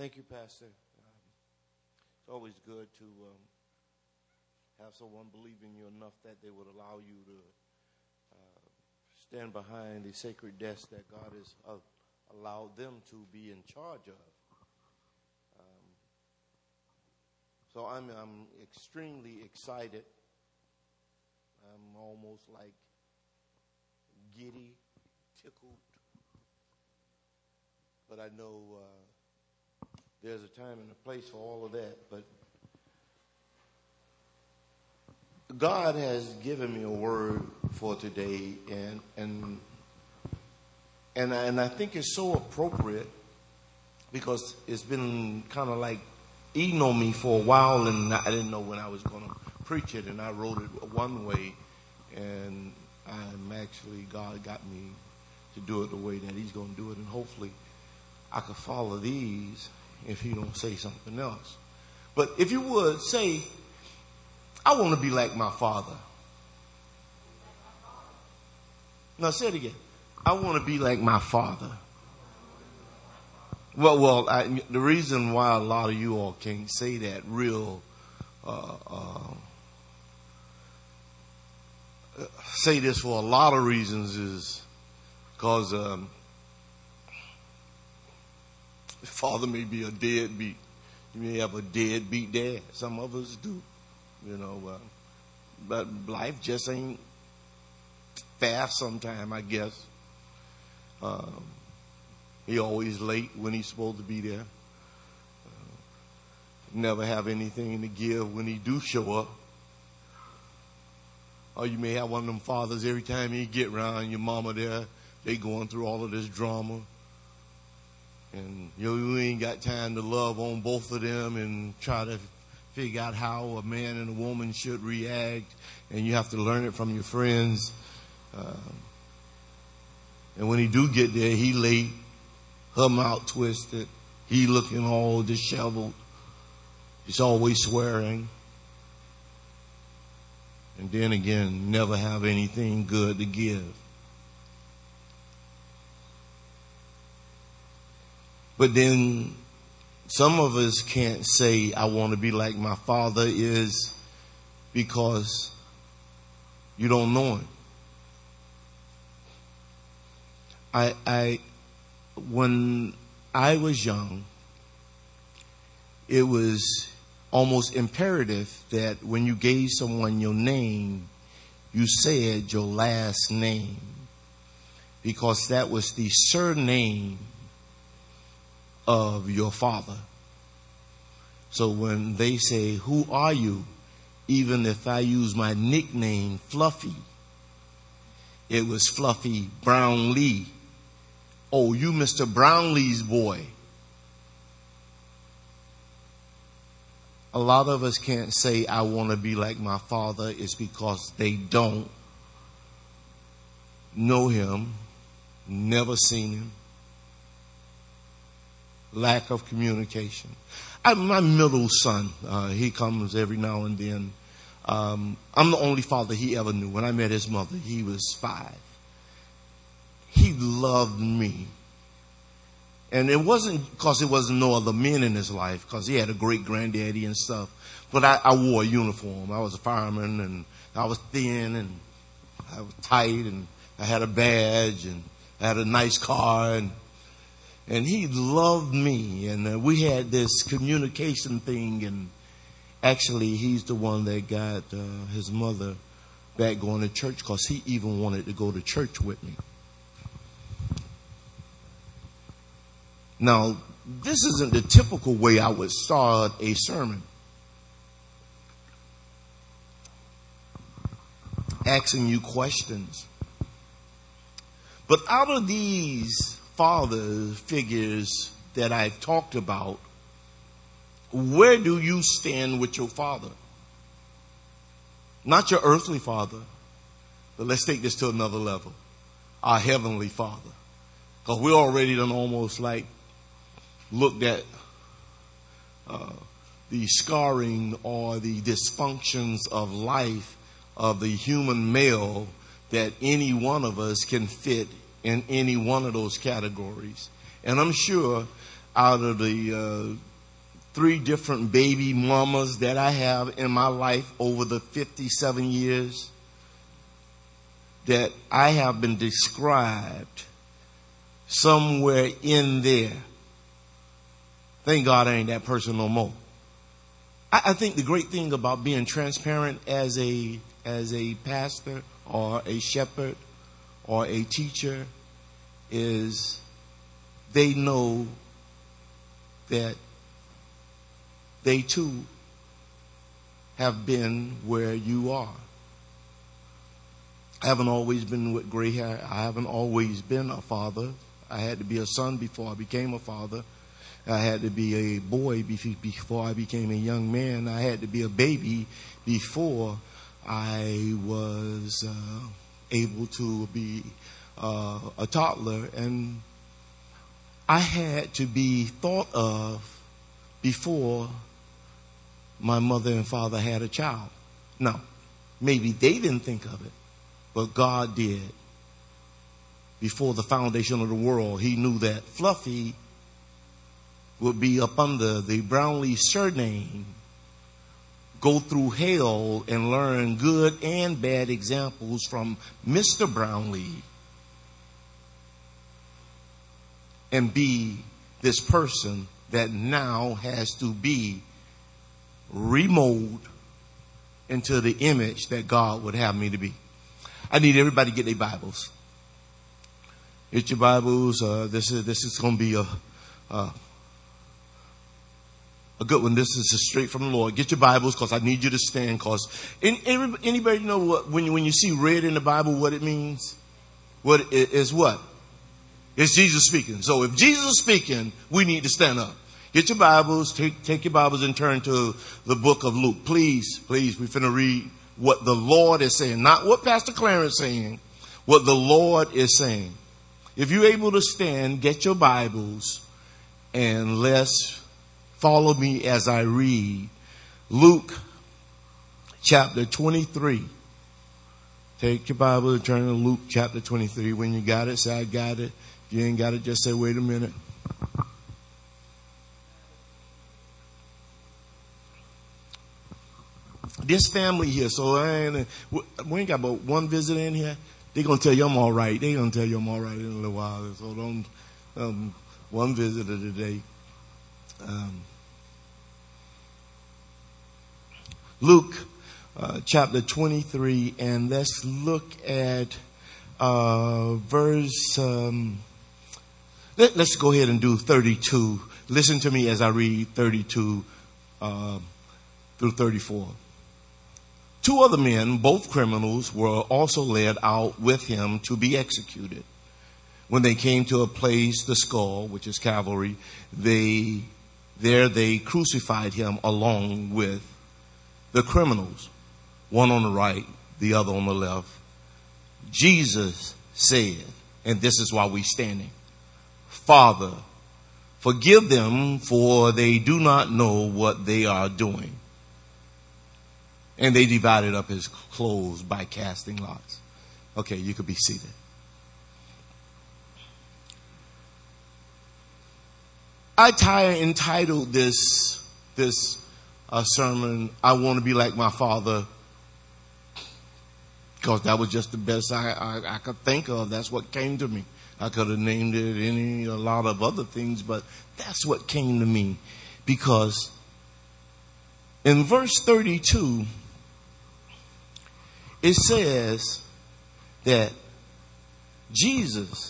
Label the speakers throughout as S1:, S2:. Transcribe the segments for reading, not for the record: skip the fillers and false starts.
S1: Thank you, Pastor. It's always good to have someone believe in you enough that they would allow you to stand behind the sacred desk that God has allowed them to be in charge of. So I'm extremely excited. I'm almost like giddy, tickled. But I know there's a time and a place for all of that. But God has given me a word for today, and I think it's so appropriate because it's been kind of like eating on me for a while, and I didn't know when I was going to preach it, and I wrote it one way, and God got me to do it the way that He's going to do it, and hopefully I could follow these if He don't say something else. But if you would say, I want to be like my Father. Now say it again. I want to be like my Father. Well, the reason why a lot of you all can't say that real, say this for a lot of reasons is because Father may be a deadbeat. You may have a deadbeat dad. Some of us do, but life just ain't fast sometime, I guess. He always late when he's supposed to be there. Never have anything to give when he do show up. Or you may have one of them fathers, every time you get around your mama there, they going through all of this drama. And you ain't got time to love on both of them and try to figure out how a man and a woman should react. And you have to learn it from your friends. And when he do get there, he late, her mouth twisted, he looking all disheveled. He's always swearing. And then again, never have anything good to give. But then some of us can't say, I want to be like my Father, is because you don't know Him. When I was young, it was almost imperative that when you gave someone your name, you said your last name, because that was the surname of your father. So when they say, who are you? Even if I use my nickname, Fluffy, it was Fluffy Brownlee. Oh, you Mr. Brownlee's boy. A lot of us can't say, I want to be like my Father. It's because they don't know Him, never seen Him. Lack of communication. My middle son, he comes every now and then. I'm the only father he ever knew. When I met his mother, he was 5. He loved me. And it wasn't because there wasn't no other men in his life, because he had a great granddaddy and stuff. But I wore a uniform. I was a fireman, and I was thin, and I was tight, and I had a badge, and I had a nice car, and he loved me. And we had this communication thing, and actually he's the one that got his mother back going to church, because he even wanted to go to church with me. Now, this isn't the typical way I would start a sermon. Asking you questions. But out of these father figures that I've talked about, where do you stand with your father? Not your earthly father, but let's take this to another level. Our heavenly Father. Because we already done almost like looked at the scarring or the dysfunctions of life of the human male, that any one of us can fit in any one of those categories. And I'm sure out of the 3 different baby mamas that I have in my life over the 57 years, that I have been described somewhere in there. Thank God I ain't that person no more. I think the great thing about being transparent as a pastor or a shepherd or a teacher is they know that they too have been where you are. I haven't always been with gray hair. I haven't always been a father. I had to be a son before I became a father. I had to be a boy before I became a young man. I had to be a baby before I was able to be a toddler. And I had to be thought of before my mother and father had a child. Now, maybe they didn't think of it, but God did. Before the foundation of the world, He knew that Fluffy would be up under the Brownlee surname, go through hell and learn good and bad examples from Mr. Brownlee, and be this person that now has to be remolded into the image that God would have me to be. I need everybody to get their Bibles. Get your Bibles. This is going to be a good one. This is straight from the Lord. Get your Bibles, because I need you to stand. Because anybody know what when you see red in the Bible, what it means? What it is? What? It's Jesus speaking. So if Jesus is speaking, we need to stand up. Get your Bibles. Take your Bibles and turn to the book of Luke. Please, we're finna read what the Lord is saying, not what Pastor Clarence is saying. What the Lord is saying. If you're able to stand, get your Bibles and let's follow me as I read Luke chapter 23. Take your Bible and turn to Luke chapter 23. When you got it, say I got it. If you ain't got it, just say wait a minute. This family here, so we ain't got but one visitor in here. They're going to tell you I'm all right. They're going to tell you I'm all right in a little while. So don't, one visitor today. Luke chapter 23, and let's look at verse, let's go ahead and do 32. Listen to me as I read 32 through 34. 2 other men, both criminals, were also led out with him to be executed. When they came to a place, the skull, which is Calvary, they crucified him along with the criminals, one on the right, the other on the left. Jesus said, and this is why we're standing, Father, forgive them, for they do not know what they are doing. And they divided up his clothes by casting lots. Okay, you could be seated. I entitled this sermon, I Want to Be Like My Father, because that was just the best I could think of. That's what came to me. I could have named it a lot of other things, but that's what came to me. Because in verse 32, it says that Jesus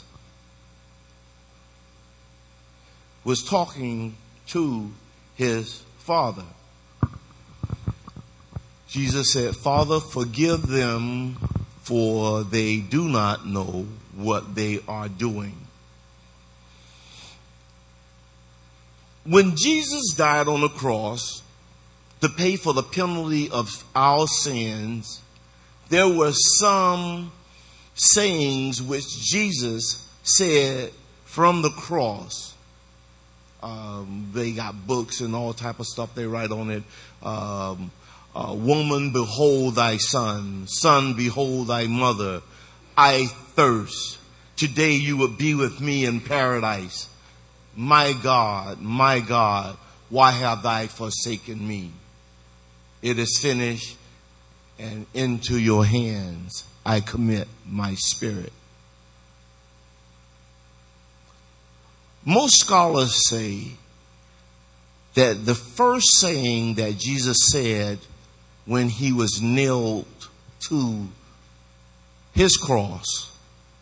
S1: was talking to his Father. Jesus said, Father, forgive them, for they do not know what they are doing. When Jesus died on the cross to pay for the penalty of our sins, there were some sayings which Jesus said from the cross. They got books and all type of stuff they write on it. Woman, behold thy son. Son, behold thy mother. I thirst. Today you will be with me in paradise. my God, why have thou forsaken me? It is finished, and into your hands I commit my spirit. Most scholars say that the first saying that Jesus said when he was nailed to his cross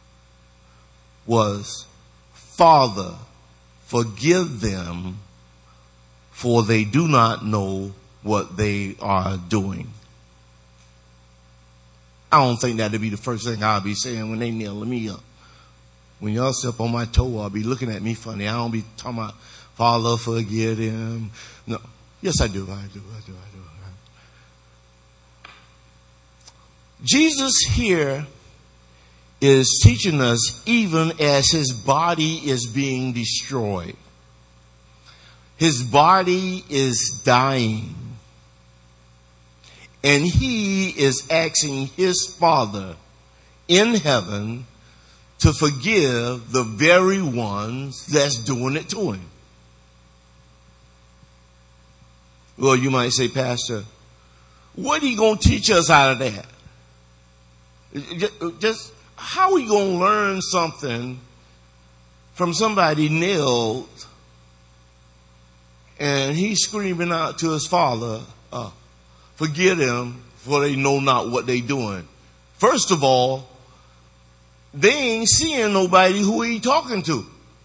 S1: was, Father, forgive them, for they do not know what they are doing. I don't think that'd be the first thing I'll be saying when they nail me up. When y'all step on my toe, I'll be looking at me funny. I don't be talking about, Father, forgive them. No. Yes, I do. Jesus here is teaching us even as his body is being destroyed. His body is dying. And he is asking his Father in heaven to forgive the very ones that's doing it to him. Well, you might say, Pastor, what are you going to teach us out of that? Just how are we going to learn something from somebody nailed and he's screaming out to his Father, forgive them, for they know not what they doing? First of all, they ain't seeing nobody who he talking to.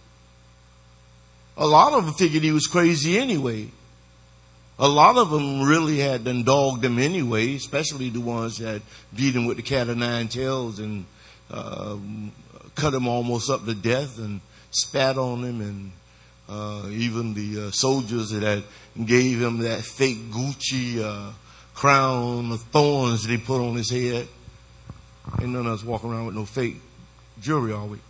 S1: A lot of them figured he was crazy anyway. A lot of them really had done dogged him anyway, especially the ones that beat him with the cat o' nine tails and cut him almost up to death and spat on him, and even the soldiers that gave him that fake Gucci crown of thorns they put on his head. Ain't none of us walking around with no fake jewelry, are we?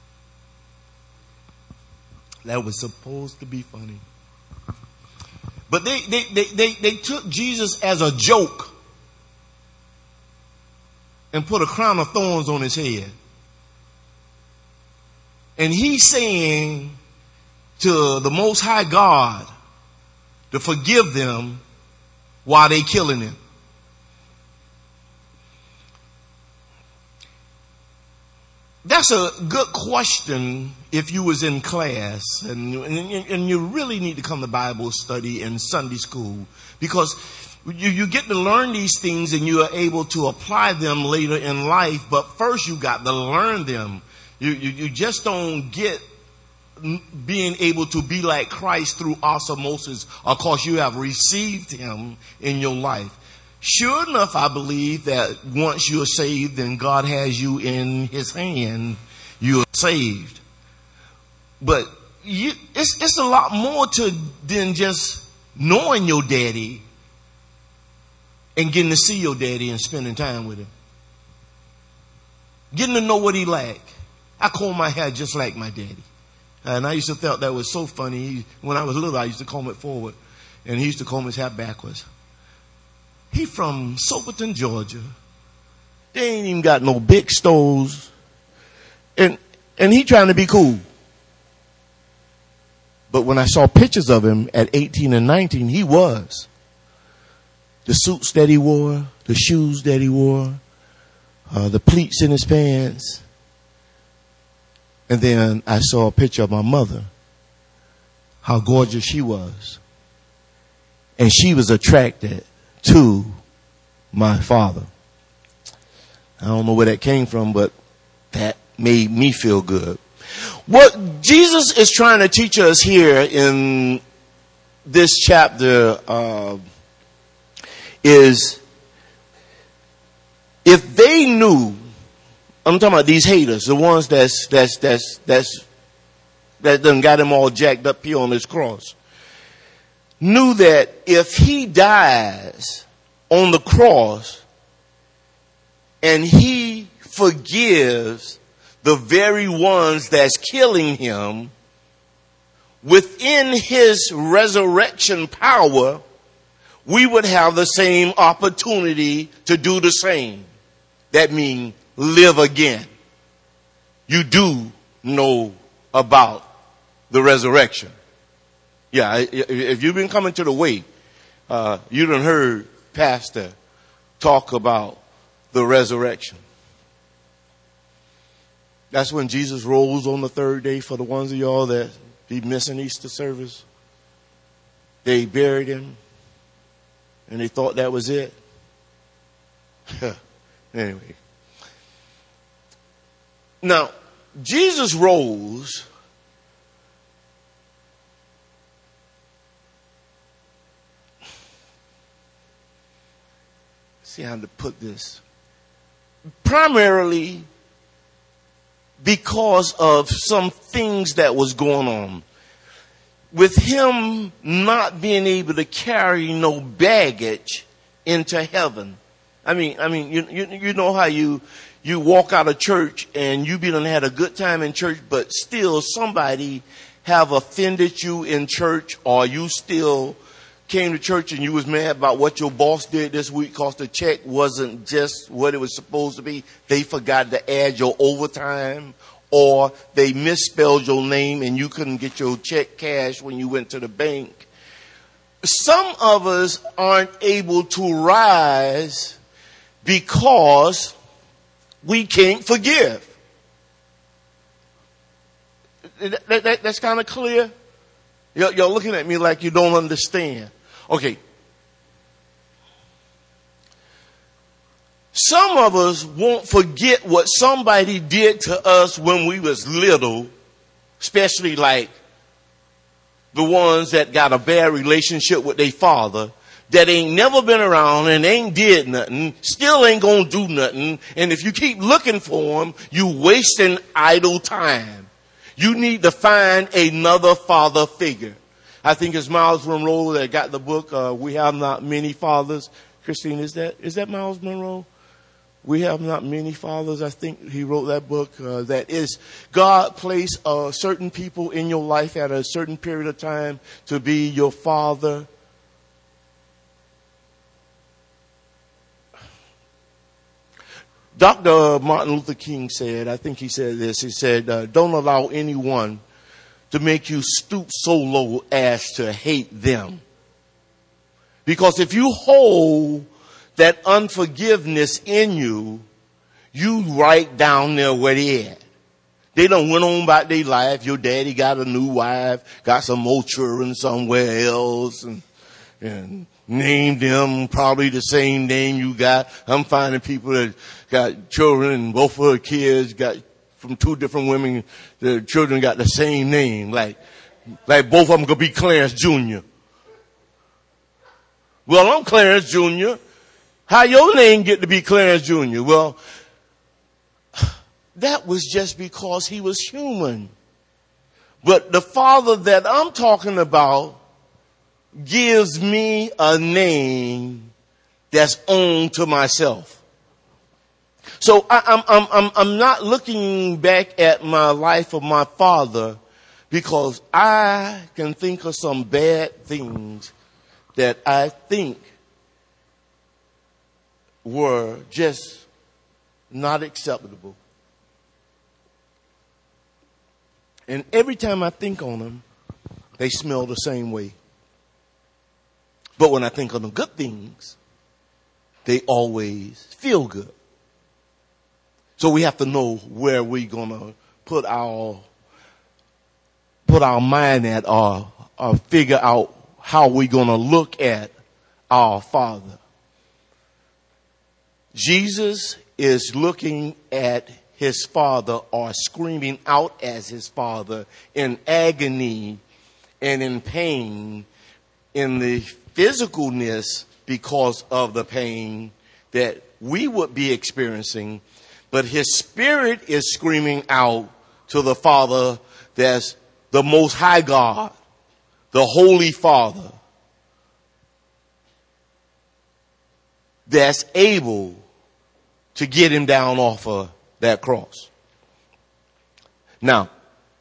S1: That was supposed to be funny. But they took Jesus as a joke and put a crown of thorns on his head. And he's saying to the Most High God to forgive them while they killing him. That's a good question if you was in class, and you really need to come to Bible study and Sunday school, because you get to learn these things and you are able to apply them later in life. But first you got to learn them. You just don't get being able to be like Christ through osmosis, of course you have received him in your life. Sure enough, I believe that once you're saved and God has you in his hand, you're saved. But it's a lot more than just knowing your daddy and getting to see your daddy and spending time with him. Getting to know what he like. I comb my hair just like my daddy. And I used to think that was so funny. When I was little, I used to comb it forward, and he used to comb his hair backwards. He from Soperton, Georgia. They ain't even got no big stoves. And he trying to be cool. But when I saw pictures of him at 18 and 19, he was. The suits that he wore, the shoes that he wore, the pleats in his pants. And then I saw a picture of my mother, how gorgeous she was. And she was attracted to my father. I don't know where that came from, but that made me feel good. What Jesus is trying to teach us here in this chapter is, if they knew, I'm talking about these haters, the ones that done got him all jacked up here on this cross, knew that if he dies on the cross and he forgives the very ones that's killing him, within his resurrection power, we would have the same opportunity to do the same. That means live again. You do know about the resurrection. Yeah, if you've been coming to the way, you done heard Pastor talk about the resurrection. That's when Jesus rose on the third day. For the ones of y'all that be missing Easter service, they buried him and they thought that was it. Anyway. Now, Jesus rose see how to put this. Primarily because of some things that was going on. With him not being able to carry no baggage into heaven. I mean, you know how you walk out of church and you done had a good time in church, but still somebody have offended you in church, or you still came to church and you was mad about what your boss did this week because the check wasn't just what it was supposed to be. They forgot to add your overtime, or they misspelled your name and you couldn't get your check cashed when you went to the bank. Some of us aren't able to rise because we can't forgive. That's kind of clear. You're looking at me like you don't understand. Okay. Some of us won't forget what somebody did to us when we was little, especially like the ones that got a bad relationship with their father, that ain't never been around and ain't did nothing, still ain't gonna do nothing. And if you keep looking for them, you wasting idle time. You need to find another father figure. I think it's Miles Monroe that got the book, We Have Not Many Fathers. Christine, is that Miles Monroe? We Have Not Many Fathers. I think he wrote that book. That is, God placed certain people in your life at a certain period of time to be your father. Dr. Martin Luther King said, I think he said this, he said, don't allow anyone to make you stoop so low as to hate them. Because if you hold that unforgiveness in you, you right down there where they at. They done went on about their life. Your daddy got a new wife, got some more children somewhere else, and named them probably the same name you got. I'm finding people that got children and both of their kids got from two different women. The children got the same name, like both of them could be Clarence Jr. Well, I'm Clarence Jr. How your name get to be Clarence Jr.? Well, that was just because he was human. But the father that I'm talking about gives me a name that's owned to myself. So I'm not looking back at my life of my father because I can think of some bad things that I think were just not acceptable. And every time I think on them, they smell the same way. But when I think of the good things, they always feel good. So we have to know where we're going to put our mind at, or figure out how we're going to look at our Father. Jesus is looking at his Father, or screaming out as his Father in agony and in pain, in the physicalness because of the pain that we would be experiencing. But his spirit is screaming out to the Father that's the Most High God, the Holy Father, that's able to get him down off of that cross. Now,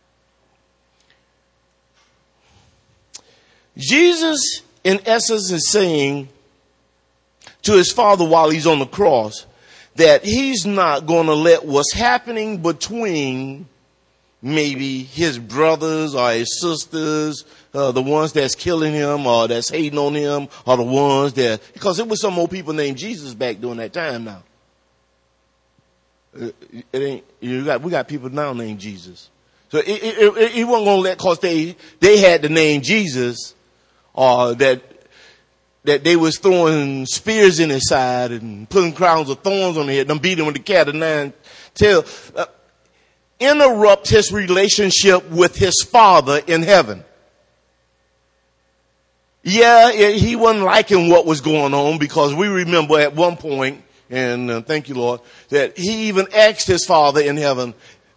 S1: Jesus, in essence, is saying to his Father while he's on the cross that he's not going to let what's happening between maybe his brothers or his sisters, the ones that's killing him or that's hating on him, are the ones that, because it was some more people named Jesus back during that time now. We got people now named Jesus. So he wasn't going to let, cause they had the name Jesus, or that they was throwing spears in his side and putting crowns of thorns on his head, them beating with the cat of nine tails, interrupt his relationship with his Father in heaven. Yeah, he wasn't liking what was going on, because we remember at one point, and thank you, Lord, that he even asked his Father in heaven,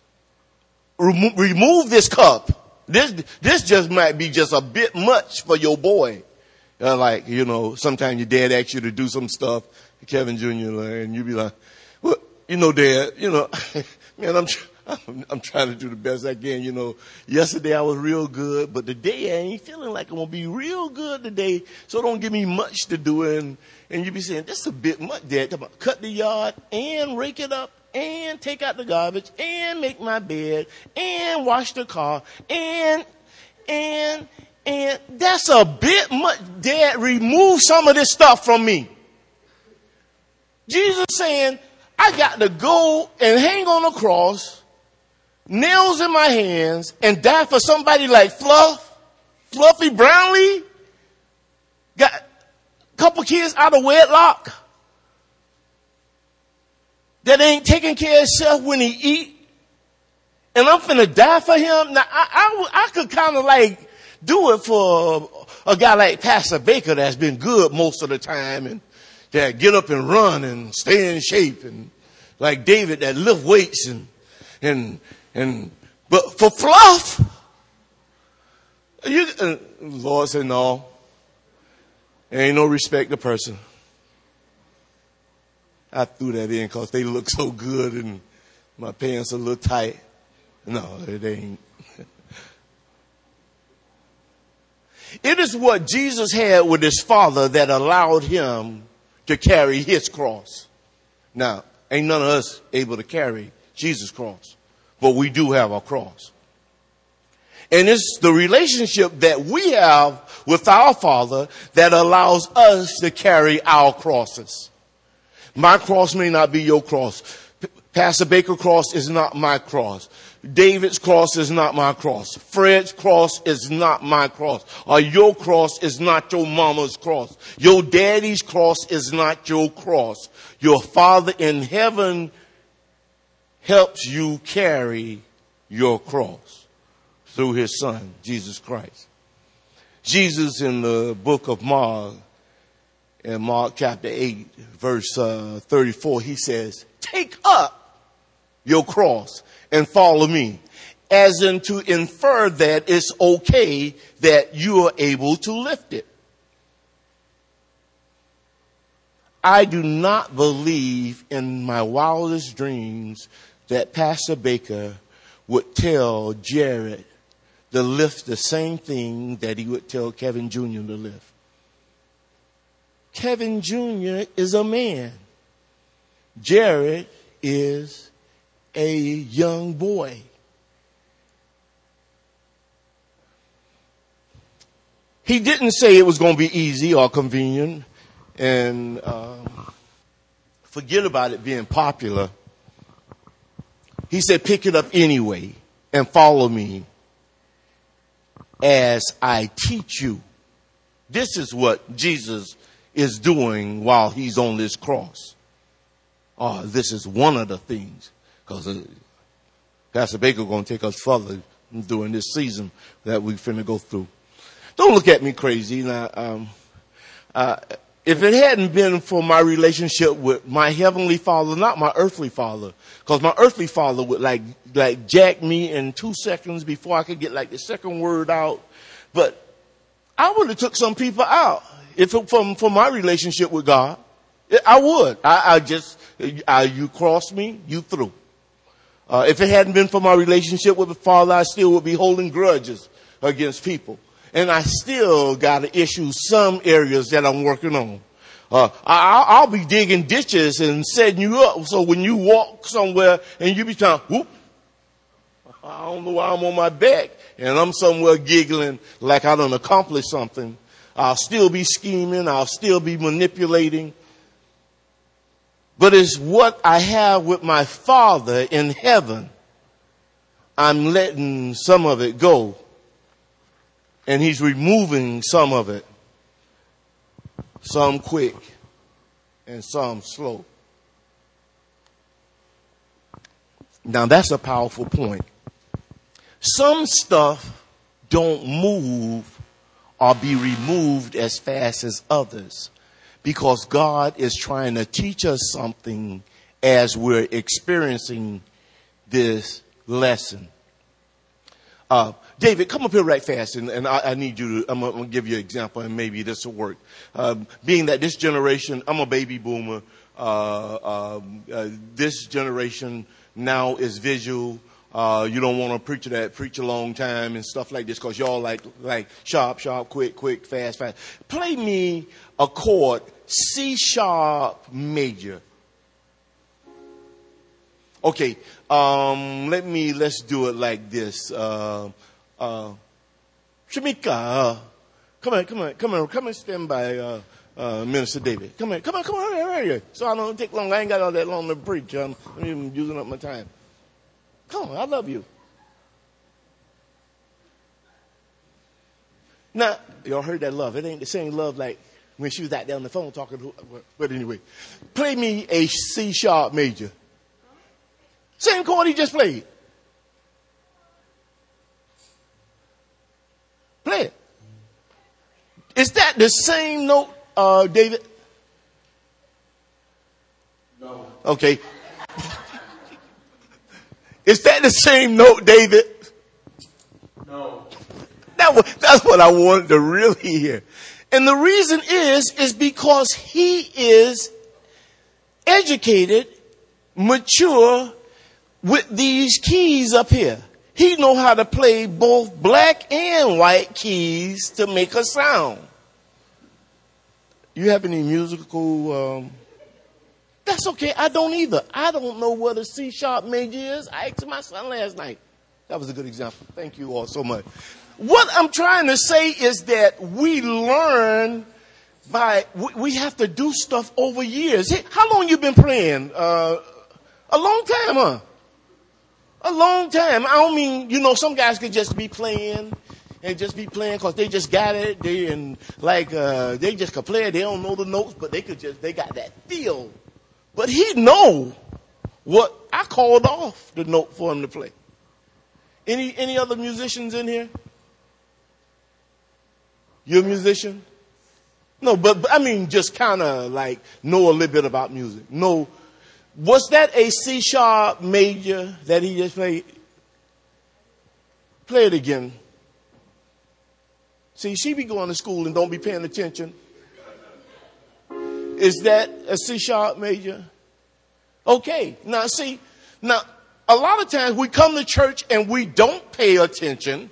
S1: remove this cup. This just might be just a bit much for your boy. Like, sometimes your dad asks you to do some stuff, Kevin Jr., and you be like, well, Dad, man, I'm trying to do the best I can. Yesterday I was real good, but today I ain't feeling like I'm going to be real good today. So don't give me much to do. And you be saying, this is a bit much, Dad. Cut the yard and rake it up and take out the garbage and make my bed and wash the car and that's a bit much. Dad, remove some of this stuff from me. Jesus saying, I got to go and hang on a cross, nails in my hands, and die for somebody like Fluffy Brownlee, got a couple kids out of wedlock, that ain't taking care of himself when he eat, and I'm finna die for him. Now, I could kind of like do it for a guy like Pastor Baker that's been good most of the time and that get up and run and stay in shape, and like David that lift weights but for Fluff, Lord said, no, there ain't no respect to person. I threw that in because they look so good and my pants are a little tight. No, it ain't. It is what Jesus had with his Father that allowed him to carry his cross. Now, ain't none of us able to carry Jesus' cross, but we do have a cross. And it's the relationship that we have with our Father that allows us to carry our crosses. My cross may not be your cross. Pastor Baker's cross is not my cross. David's cross is not my cross. Fred's cross is not my cross. Or your cross is not your mama's cross. Your daddy's cross is not your cross. Your Father in heaven helps you carry your cross through his Son, Jesus Christ. Jesus in the book of Mark, in Mark chapter 8, verse 34, he says, take up your cross and follow me, as in to infer that it's okay that you are able to lift it. I do not believe in my wildest dreams that Pastor Baker would tell Jared to lift the same thing that he would tell Kevin Jr. to lift. Kevin Jr. is a man. Jared is a young boy. He didn't say it was going to be easy or convenient, and forget about it being popular. He said, pick it up anyway and follow me as I teach you. This is what Jesus is doing while he's on this cross. This is one of the things, because Pastor Baker going to take us further during this season that we finna go through. Don't look at me crazy. Now, if it hadn't been for my relationship with my heavenly Father, not my earthly father, because my earthly father would like jack me in 2 seconds before I could get like the second word out. But I would have took some people out if it, from my relationship with God. I would. You crossed me, you through. If it hadn't been for my relationship with the Father, I still would be holding grudges against people. And I still got to issue some areas that I'm working on. I'll be digging ditches and setting you up. So when you walk somewhere and you be trying, whoop, I don't know why I'm on my back and I'm somewhere giggling like I done accomplished something. I'll still be scheming. I'll still be manipulating. But it's what I have with my Father in heaven. I'm letting some of it go. And he's removing some of it. Some quick and some slow. Now that's a powerful point. Some stuff don't move or be removed as fast as others because God is trying to teach us something as we're experiencing this lesson. David, come up here right fast, and I need you to, I'm going to give you an example, and maybe this will work. Being that this generation, I'm a baby boomer, this generation now is visual. You don't want to preach a long time and stuff like this because y'all like sharp, quick, fast. Play me a chord, C sharp major. Okay, let's do it like this. Shamika, come and stand by Minister David. Come here. So I don't take long. I ain't got all that long to preach. I'm even using up my time. Come on, I love you. Now, y'all heard that love. It ain't the same love like when she was out there on the phone talking to her. But anyway, play me a C sharp major. Same chord he just played. Play it. Is that the same note, David? No. Okay. Is that the same note, David?
S2: No.
S1: That's what I wanted to really hear. And the reason is because he is educated, mature with these keys up here. He know how to play both black and white keys to make a sound. You have any musical... That's okay. I don't either. I don't know what a C sharp major is. I asked my son last night. That was a good example. Thank you all so much. What I'm trying to say is that we learn we have to do stuff over years. Hey, how long you been playing? A long time, huh? A long time. I don't mean, some guys could just be playing and just be playing because they just got it. They just could play it. They don't know the notes, but they got that feel. But he know what I called off the note for him to play. Any other musicians in here? You're a musician? No, but I mean just kind of like know a little bit about music. No. Was that a C sharp major that he just played? Play it again. See, she be going to school and don't be paying attention. Is that a C sharp major? Okay. Now, a lot of times we come to church and we don't pay attention.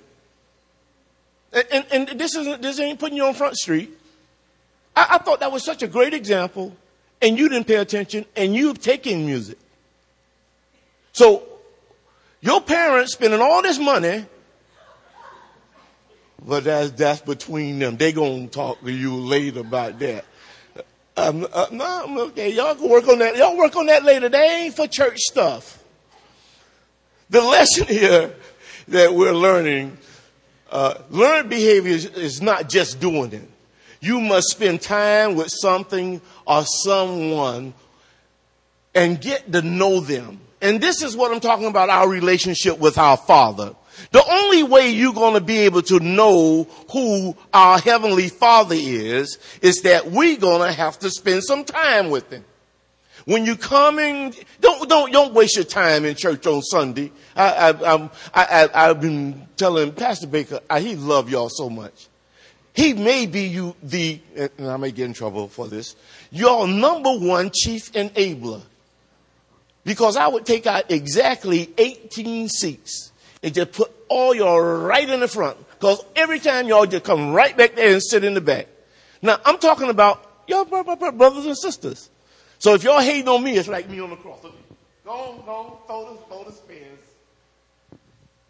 S1: And this ain't putting you on Front Street. I thought that was such a great example. And you didn't pay attention, and you've taken music. So, your parents spending all this money, but that's between them. They gonna talk to you later about that. No, okay, y'all can work on that. Y'all work on that later. They ain't for church stuff. The lesson here that we're learning, learned behavior is not just doing it. You must spend time with something or someone and get to know them. And this is what I'm talking about, our relationship with our Father. The only way you're going to be able to know who our Heavenly Father is that we're going to have to spend some time with Him. When you come in, don't waste your time in church on Sunday. I've been telling Pastor Baker, he love y'all so much. He may be and I may get in trouble for this, your number one chief enabler. Because I would take out exactly 18 seats and just put all y'all right in the front. Because every time y'all just come right back there and sit in the back. Now, I'm talking about y'all brothers and sisters. So if y'all hating on me, it's like me on the cross. Go on, throw the spins.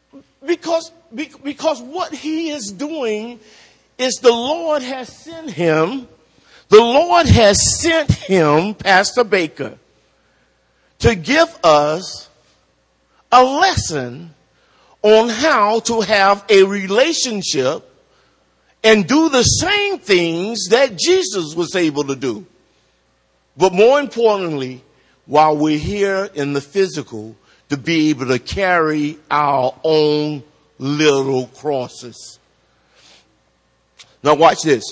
S1: Because what he is doing is the Lord has sent him. The Lord has sent him, Pastor Baker, to give us a lesson on how to have a relationship and do the same things that Jesus was able to do. But more importantly, while we're here in the physical, to be able to carry our own little crosses. Now watch this.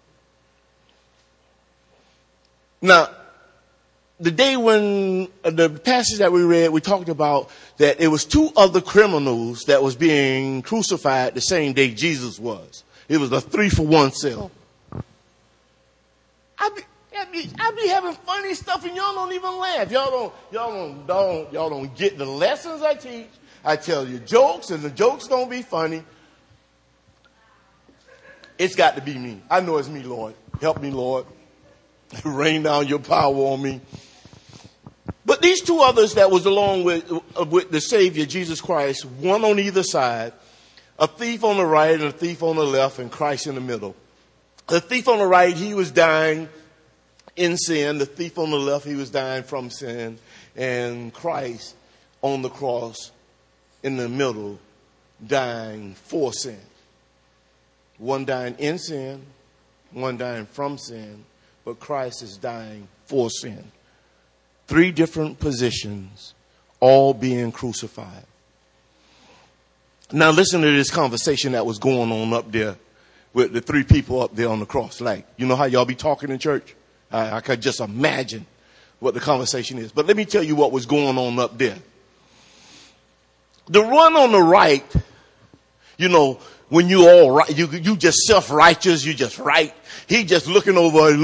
S1: Now, the day when the passage that we read, we talked about that it was two other criminals that was being crucified the same day Jesus was. It was a 3-for-1 sale. I be having funny stuff and y'all don't even laugh. Y'all don't get the lessons I teach. I tell you jokes and the jokes don't be funny. It's got to be me. I know it's me, Lord. Help me, Lord. Rain down your power on me. But these two others that was along with the Savior, Jesus Christ, one on either side, a thief on the right and a thief on the left, and Christ in the middle. The thief on the right, he was dying in sin. The thief on the left, he was dying from sin. And Christ on the cross in the middle, dying for sin. One dying in sin, one dying from sin, but Christ is dying for sin. 3 different positions, all being crucified. Now listen to this conversation that was going on up there with the 3 people up there on the cross. Like, you know how y'all be talking in church? I could just imagine what the conversation is. But let me tell you what was going on up there. The one on the right, you know, when you all right, you just self-righteous, you just right. He just looking over and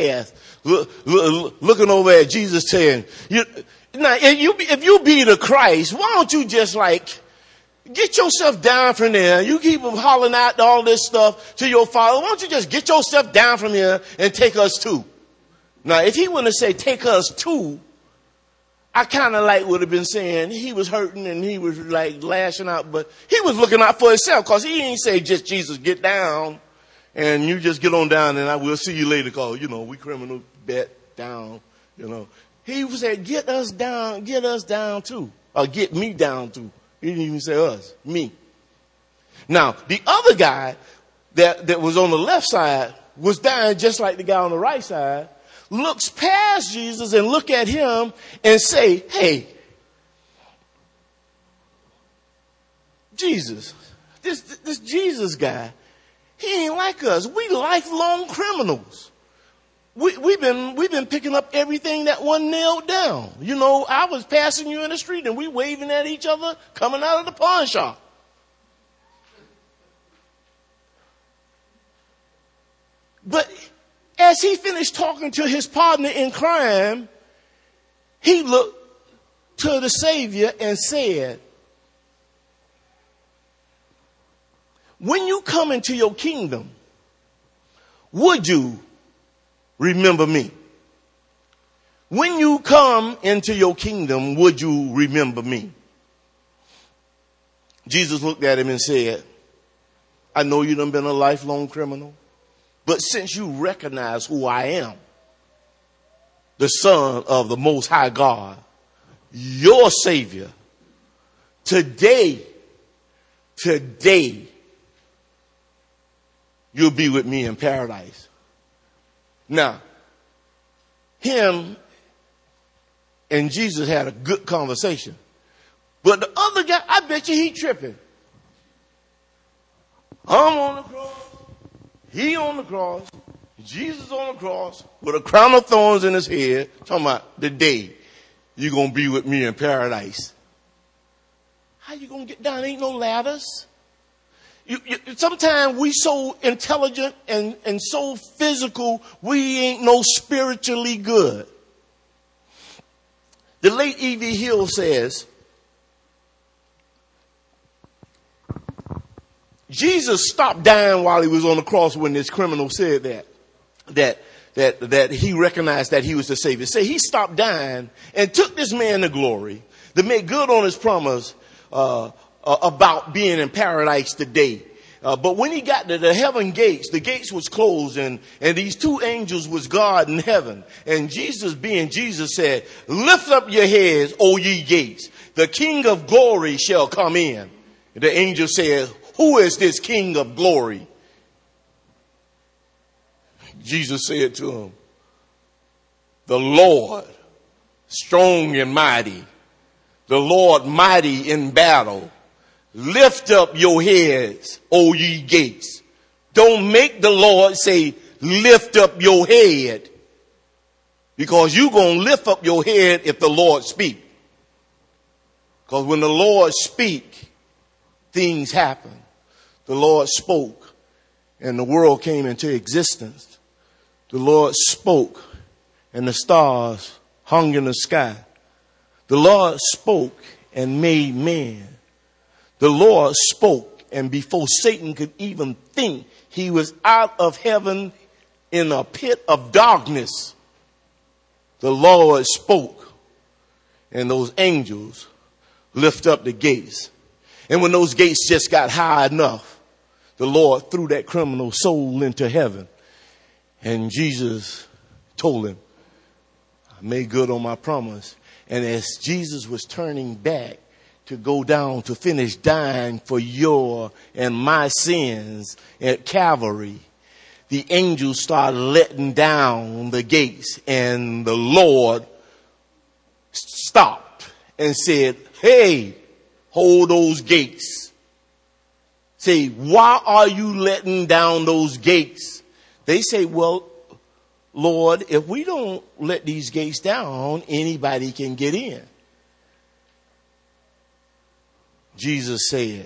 S1: looking over at Jesus saying, if you be the Christ, why don't you just like get yourself down from there? You keep hollering out all this stuff to your Father. Why don't you just get yourself down from here and take us too? Now, if he wouldn't have said take us too, I kind of like would have been saying he was hurting and he was like lashing out, but he was looking out for himself because he ain't say just Jesus get down and you just get on down and I will see you later because, you know, we criminal bet down, you know. He said get us down too, or get me down too. He didn't even say us, me. Now, the other guy that was on the left side was dying just like the guy on the right side, looks past Jesus and look at him and say, hey, Jesus, this Jesus guy, he ain't like us. We lifelong criminals. We've been picking up everything that one nailed down. You know, I was passing you in the street and we waving at each other coming out of the pawn shop. But as he finished talking to his partner in crime, he looked to the Savior and said, when you come into your kingdom, would you remember me? When you come into your kingdom, would you remember me? Jesus looked at him and said, I know you done been a lifelong criminal. But since you recognize who I am, the Son of the Most High God, your Savior, today, you'll be with me in paradise. Now, him and Jesus had a good conversation. But the other guy, I bet you he tripping. I'm on the cross. He on the cross, Jesus on the cross, with a crown of thorns in his head, talking about the day you're going to be with me in paradise. How you going to get down? Ain't no ladders. Sometimes we so intelligent and so physical, we ain't no spiritually good. The late E.V. Hill says, Jesus stopped dying while he was on the cross when this criminal said that he recognized that he was the Savior. Say he stopped dying and took this man to glory to make good on his promise about being in paradise today. But when he got to the heaven gates, the gates was closed and these two angels was God in heaven. And Jesus, being Jesus, said, lift up your heads, O ye gates. The King of glory shall come in. And the angel said, who is this King of glory? Jesus said to him, the Lord, strong and mighty, the Lord mighty in battle. Lift up your heads, O ye gates. Don't make the Lord say, lift up your head. Because you're going to lift up your head if the Lord speak. Because when the Lord speak, things happen. The Lord spoke and the world came into existence. The Lord spoke and the stars hung in the sky. The Lord spoke and made man. The Lord spoke, and before Satan could even think, he was out of heaven in a pit of darkness. The Lord spoke, and those angels lift up the gates. And when those gates just got high enough, the Lord threw that criminal soul into heaven. And Jesus told him, I made good on my promise. And as Jesus was turning back to go down to finish dying for your and my sins at Calvary, the angels started letting down the gates, and the Lord stopped and said, hey, hold those gates. Say, why are you letting down those gates? They say, well, Lord, if we don't let these gates down, anybody can get in. Jesus said,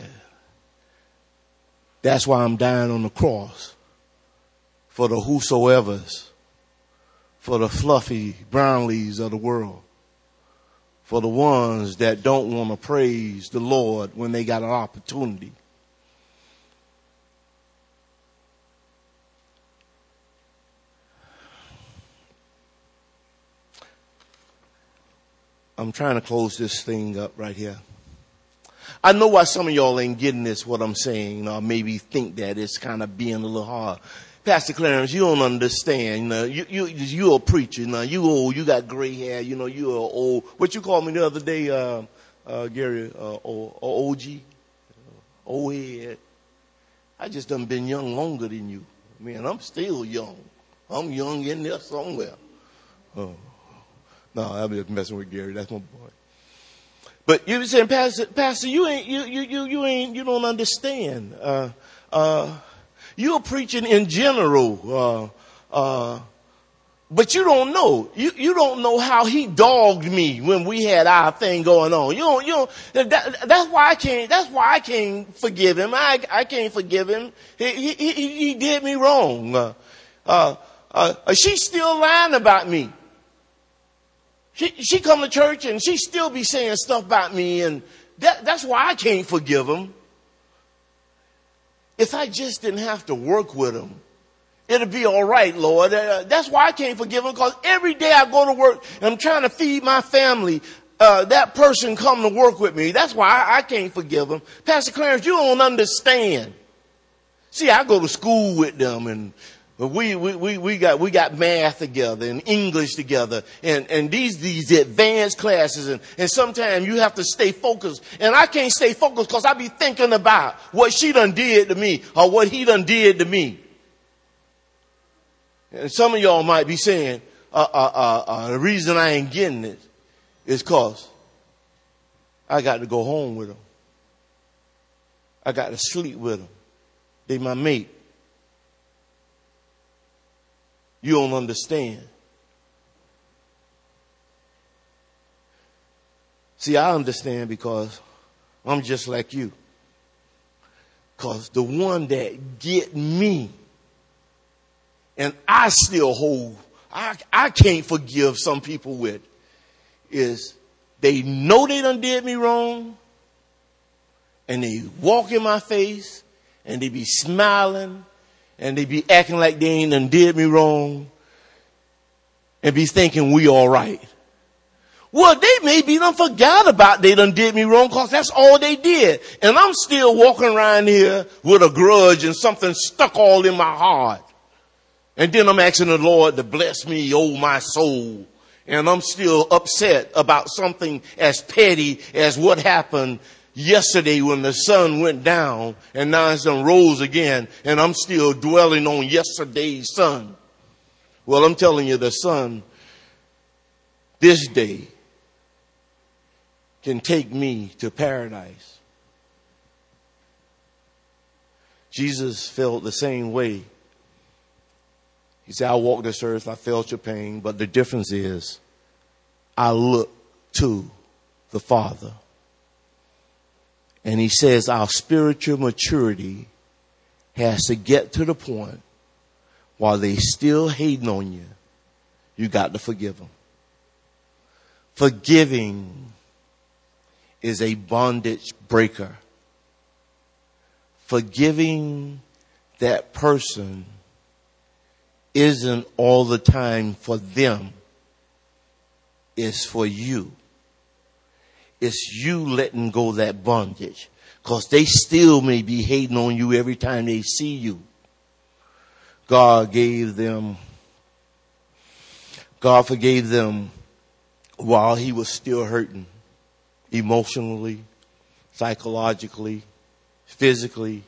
S1: that's why I'm dying on the cross. For the whosoevers, for the fluffy brownleys of the world, for the ones that don't want to praise the Lord when they got an opportunity. I'm trying to close this thing up right here. I know why some of y'all ain't getting this, what I'm saying, or maybe think that it's kind of being a little hard. Pastor Clarence, you don't understand. You're a preacher. You old. You got gray hair. You're old. What you called me the other day, Gary? OG? Old head. I just done been young longer than you. Man, I'm still young. I'm young in there somewhere. Oh. No, I'm just messing with Gary. That's my boy. But you were saying, Pastor, you don't understand. You're preaching in general, but you don't know. You don't know how he dogged me when we had our thing going on. That's why I can't forgive him. I can't forgive him. He did me wrong. She's still lying about me. She come to church and she still be saying stuff about me, and that's why I can't forgive him. If I just didn't have to work with him, it'd be all right, Lord. That's why I can't forgive him, because every day I go to work and I'm trying to feed my family. That person come to work with me. That's why I can't forgive him. Pastor Clarence, you don't understand. See, I go to school with them, and we got math together and English together and these advanced classes, and sometimes you have to stay focused, and I can't stay focused because I be thinking about what she done did to me or what he done did to me. And some of y'all might be saying, the reason I ain't getting it is because I got to go home with them. I got to sleep with them. They my mate. You don't understand. See, I understand because I'm just like you. Because the one that get me, and I still hold, I can't forgive some people with, is they know they done did me wrong, and they walk in my face, and they be smiling, and they be acting like they ain't done did me wrong, and be thinking we all right. Well, they maybe done forgot about they done did me wrong because that's all they did. And I'm still walking around here with a grudge and something stuck all in my heart. And then I'm asking the Lord to bless me, oh my soul. And I'm still upset about something as petty as what happened yesterday when the sun went down and now it's done rose again. And I'm still dwelling on yesterday's sun. Well, I'm telling you, the sun this day can take me to paradise. Jesus felt the same way. He said, I walked this earth, I felt your pain, but the difference is I look to the Father. And he says our spiritual maturity has to get to the point while they still hating on you, you got to forgive them. Forgiving is a bondage breaker. Forgiving that person isn't all the time for them. It's for you. It's you letting go that bondage. Because they still may be hating on you every time they see you. God forgave them while he was still hurting. Emotionally, psychologically, physically.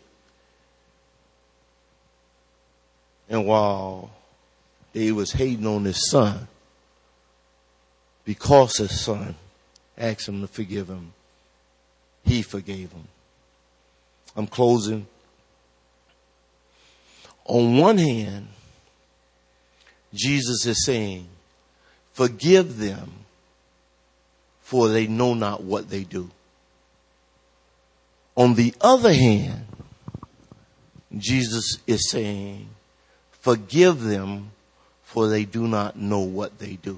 S1: And while they was hating on his son, because his son asked him to forgive him, he forgave him. I'm closing. On one hand, Jesus is saying, forgive them, for they know not what they do. On the other hand, Jesus is saying, forgive them, for they do not know what they do.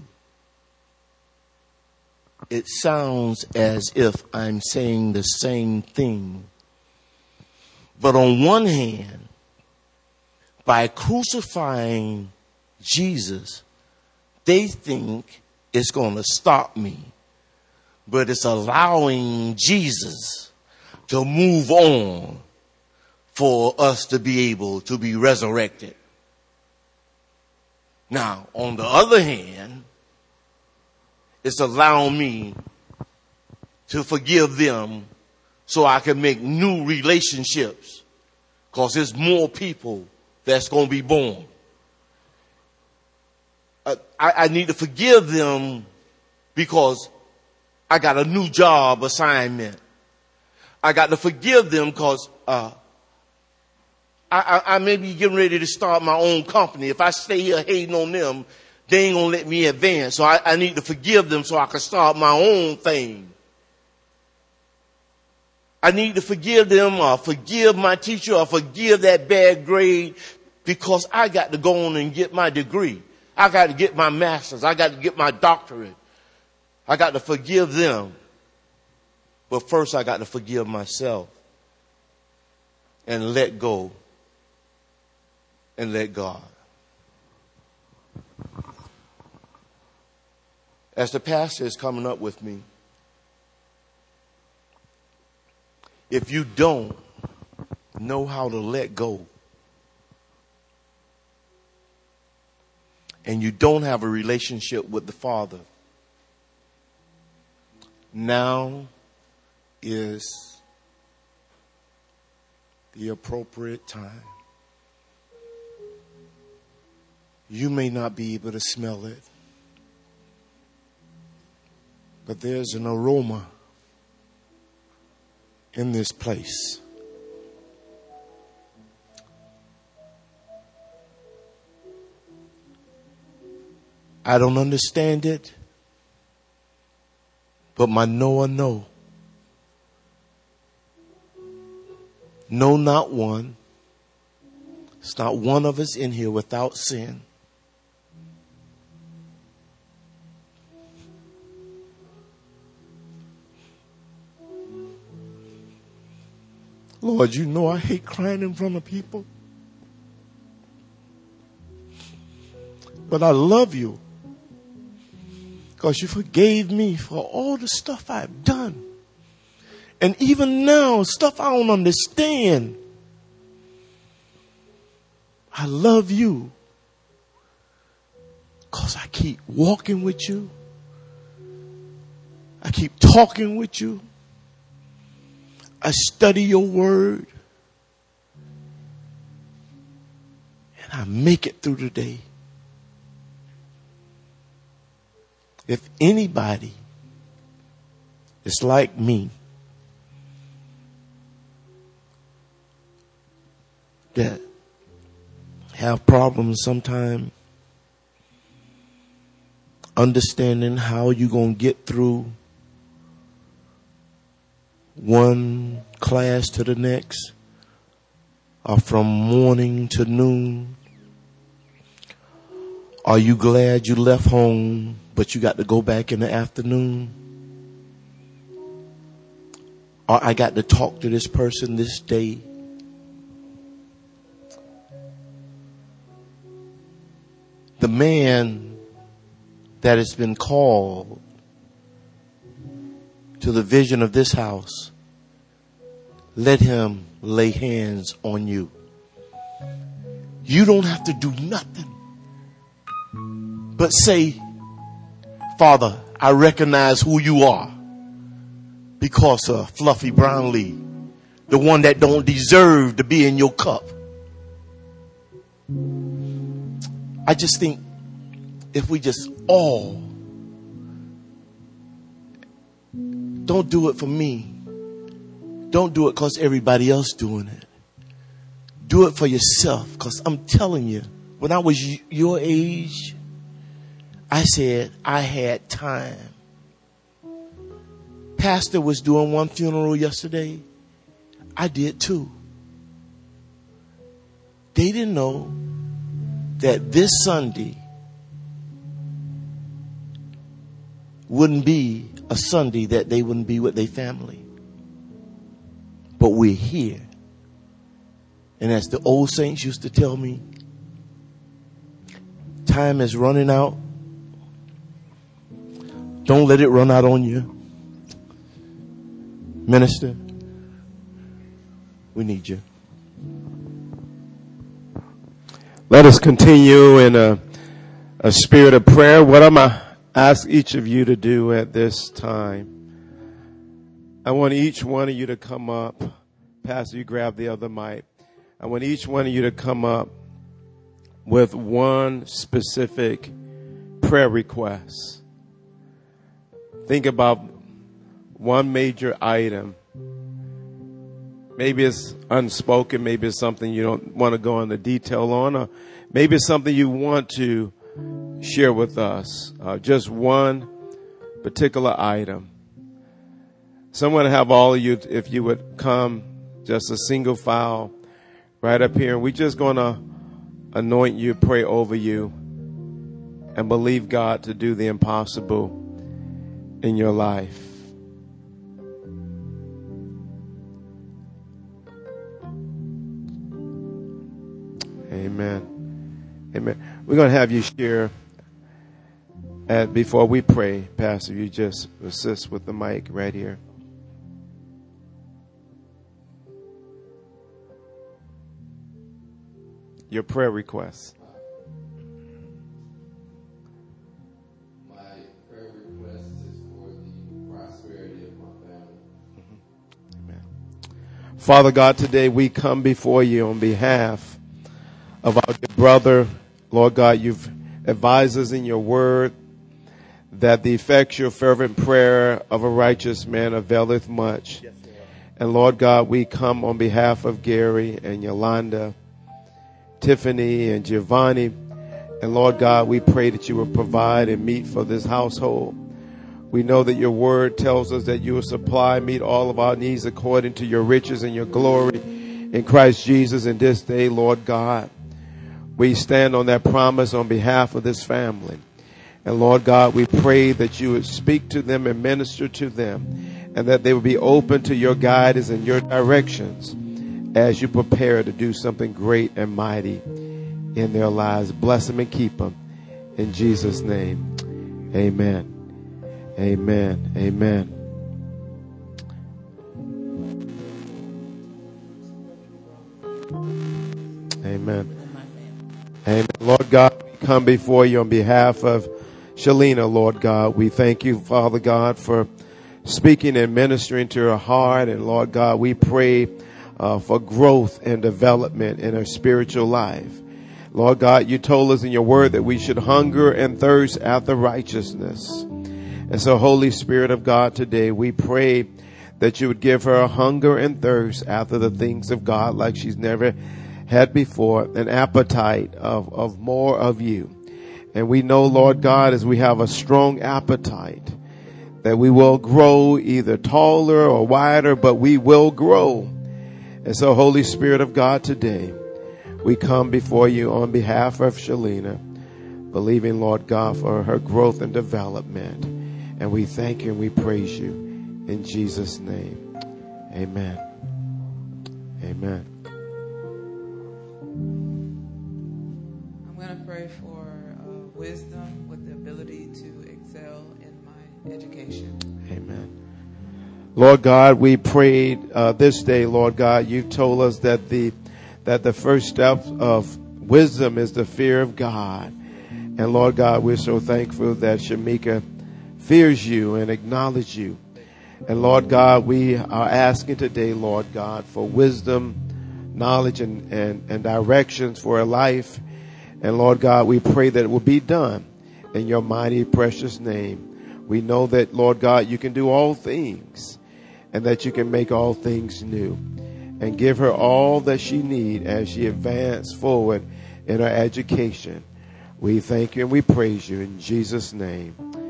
S1: It sounds as if I'm saying the same thing. But on one hand, by crucifying Jesus, they think it's going to stop me. But it's allowing Jesus to move on for us to be able to be resurrected. Now, on the other hand, it's allowing me to forgive them so I can make new relationships. Because there's more people that's going to be born. I need to forgive them because I got a new job assignment. I got to forgive them because I may be getting ready to start my own company. If I stay here hating on them, they ain't going to let me advance. So I need to forgive them so I can start my own thing. I need to forgive them or forgive my teacher or forgive that bad grade because I got to go on and get my degree. I got to get my master's. I got to get my doctorate. I got to forgive them. But first I got to forgive myself and let go and let God. As the pastor is coming up with me, if you don't know how to let go and you don't have a relationship with the Father, now is the appropriate time. You may not be able to smell it, but there's an aroma in this place. I don't understand it, but my Noah know. No, not one. It's not one of us in here without sin. Lord, you know I hate crying in front of people. But I love you. because you forgave me for all the stuff I've done. And even now, stuff I don't understand. I love you because I keep walking with you. I keep talking with you. I study your word. And I make it through the day. If anybody is like me, that have problems sometimes understanding how you're going to get through one class to the next, or from morning to noon. Are you glad you left home, but you got to go back in the afternoon? Or I got to talk to this person this day. The man that has been called to the vision of this house, let him lay hands on you. You don't have to do nothing but say, Father, I recognize who you are because of Fluffy Brownlee, the one that don't deserve to be in your cup. I just think if we just all don't do it for me. Don't do it because everybody else doing it. Do it for yourself, because I'm telling you, when I was your age, I said I had time. Pastor was doing one funeral yesterday. I did too. They didn't know that this Sunday wouldn't be a Sunday that they wouldn't be with their family. But we're here. And as the old saints used to tell me, time is running out. Don't let it run out on you. Minister, we need you.
S3: Let us continue in a spirit of prayer. What I'm going to ask each of you to do at this time, I want each one of you to come up. Pastor, you grab the other mic. I want each one of you to come up with one specific prayer request. Think about one major item. Maybe it's unspoken. Maybe it's something you don't want to go into detail on. Or maybe it's something you want to share with us. Just one particular item. Someone have all of you, if you would come, just a single file right up here. We're just going to anoint you, pray over you, and believe God to do the impossible in your life. Amen. Amen. We're going to have you share. Before we pray, Pastor, you just assist with the mic right here. Your prayer requests.
S4: My prayer request is for the prosperity of my family.
S3: Amen. Father God, today we come before you on behalf of our dear brother. Lord God, you've advised us in your word that the effectual fervent prayer of a righteous man availeth much. Yes, and Lord God, we come on behalf of Gary and Yolanda, Tiffany and Giovanni. And Lord God, we pray that you will provide and meet for this household. We know that your word tells us that you will supply, meet all of our needs according to your riches and your glory in Christ Jesus. In this day, Lord God, we stand on that promise on behalf of this family. And Lord God, we pray that you would speak to them and minister to them, and that they would be open to your guidance and your directions as you prepare to do something great and mighty in their lives. Bless them and keep them. In Jesus' name, amen. Amen. Amen. Amen. Amen. Lord God, we come before you on behalf of Shalina, Lord God. We thank you, Father God, for speaking and ministering to her heart. And Lord God, we pray for growth and development in her spiritual life. Lord God, you told us in your word that we should hunger and thirst after righteousness. And so, Holy Spirit of God, today we pray that you would give her a hunger and thirst after the things of God like she's never had before, an appetite of more of you. And we know, Lord God, as we have a strong appetite, that we will grow either taller or wider, but we will grow. And so, Holy Spirit of God, today we come before you on behalf of Shalina, believing, Lord God, for her growth and development. And we thank you and we praise you in Jesus' name. Amen. Amen.
S5: I'm going to pray for wisdom with the ability to excel in my education.
S3: Amen. Lord God, we prayed this day, Lord God, you told us that the first step of wisdom is the fear of God. And Lord God, we're so thankful that Shamika fears you and acknowledges you. And Lord God, we are asking today, Lord God, for wisdom, knowledge, and directions for her life. And Lord God, we pray that it will be done in your mighty, precious name. We know that, Lord God, you can do all things and that you can make all things new. And give her all that she needs as she advances forward in her education. We thank you and we praise you in Jesus' name.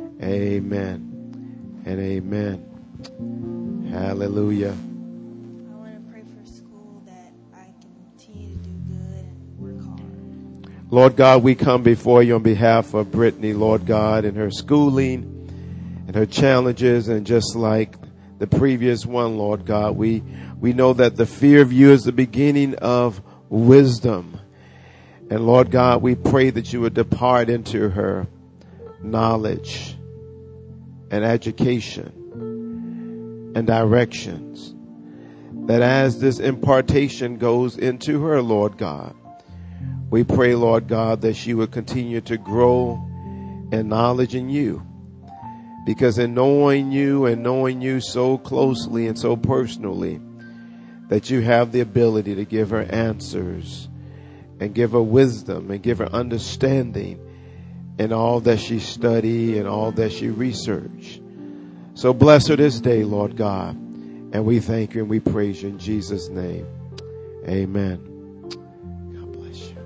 S3: Amen and amen. Hallelujah.
S6: I want to pray for school that I continue to do good and work hard.
S3: Lord God, we come before you on behalf of Brittany, Lord God, in her schooling and her challenges. And just like the previous one, Lord God, we know that the fear of you is the beginning of wisdom. And Lord God, we pray that you would depart into her knowledge and education and directions. That as this impartation goes into her, Lord God, we pray, Lord God, that she would continue to grow in knowledge in you. Because in knowing you so closely and so personally, that you have the ability to give her answers and give her wisdom and give her understanding in all that she study and all that she research. So bless her this day, Lord God. And we thank you and we praise you in Jesus' name. Amen. God bless you.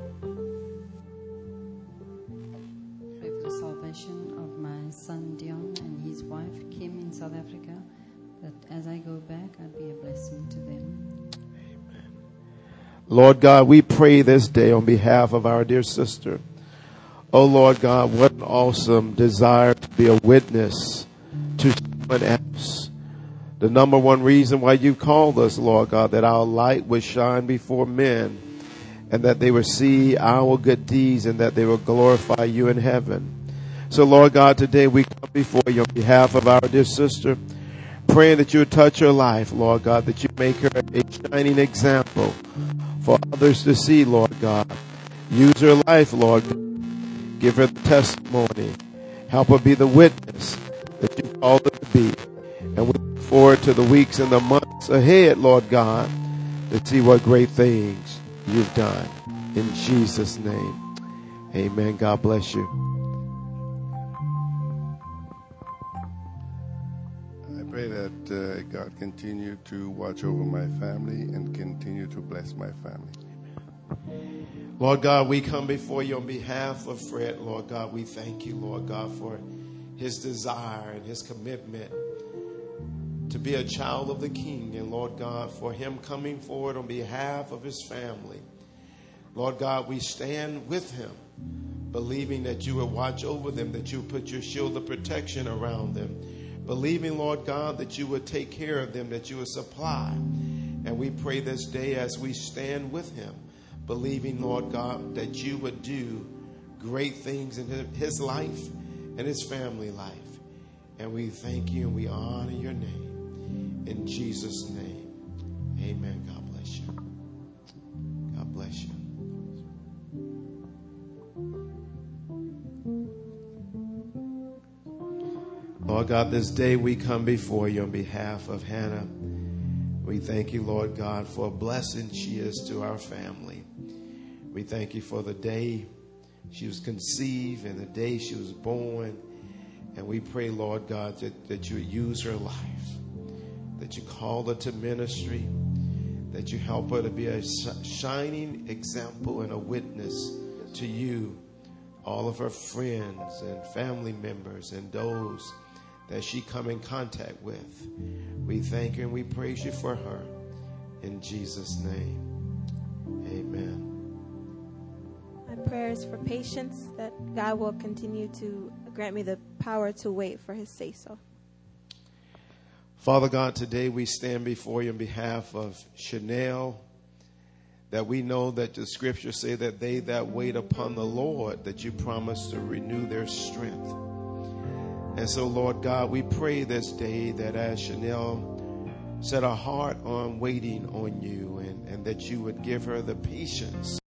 S7: Pray for the salvation of my son Dion and his wife Kim in South Africa, that as I go back, I'll be a blessing to them.
S3: Lord God, we pray this day on behalf of our dear sister. Oh, Lord God, what an awesome desire to be a witness to someone else. The number one reason why you called us, Lord God, that our light would shine before men and that they would see our good deeds and that they will glorify you in heaven. So, Lord God, today we come before you on behalf of our dear sister, praying that you would touch her life, Lord God, that you make her a shining example for others to see, Lord God. Use her life, Lord. Give her the testimony. Help her be the witness that you called her to be. And we look forward to the weeks and the months ahead, Lord God, to see what great things you've done. In Jesus' name, amen. God bless you.
S8: I pray that God continue to watch over my family and continue to bless my family.
S3: Lord God, we come before you on behalf of Fred. Lord God, we thank you, Lord God, for his desire and his commitment to be a child of the King. And Lord God, for him coming forward on behalf of his family. Lord God, we stand with him, believing that you will watch over them, that you put your shield of protection around them. Believing, Lord God, that you would take care of them, that you would supply. And we pray this day as we stand with him, believing, Lord God, that you would do great things in his life and his family life. And we thank you and we honor your name. In Jesus' name, amen. God bless you. God bless you. Lord God, this day we come before you on behalf of Hannah. We thank you, Lord God, for a blessing she is to our family. We thank you for the day she was conceived and the day she was born. And we pray, Lord God, that you would use her life, that you call her to ministry, that you help her to be a shining example and a witness to you, all of her friends and family members and those that she come in contact with. We thank you and we praise you for her. In Jesus' name, amen.
S9: My prayer is for patience, that God will continue to grant me the power to wait for his say-so.
S3: Father God, today we stand before you on behalf of Chanel, that we know that the scriptures say that they that wait upon the Lord, that you promise to renew their strength. And so, Lord God, we pray this day that as Chanel set her heart on waiting on you, and that you would give her the patience